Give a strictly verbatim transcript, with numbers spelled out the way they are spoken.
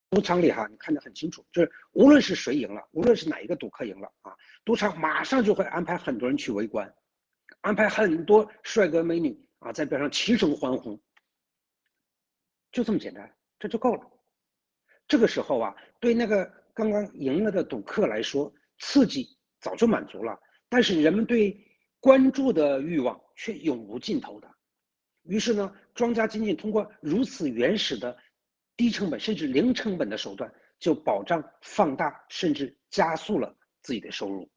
赌场里哈，你看得很清楚，就是无论是谁赢了，无论是哪一个赌客赢了啊，赌场马上就会安排很多人去围观，安排很多帅哥美女啊在边上齐声欢呼，就这么简单，这就够了。这个时候啊，对那个刚刚赢了的赌客来说，刺激早就满足了，但是人们对关注的欲望却永无尽头的。于是呢，庄家仅仅通过如此原始的低成本甚至零成本的手段，就保障放大甚至加速了自己的收入。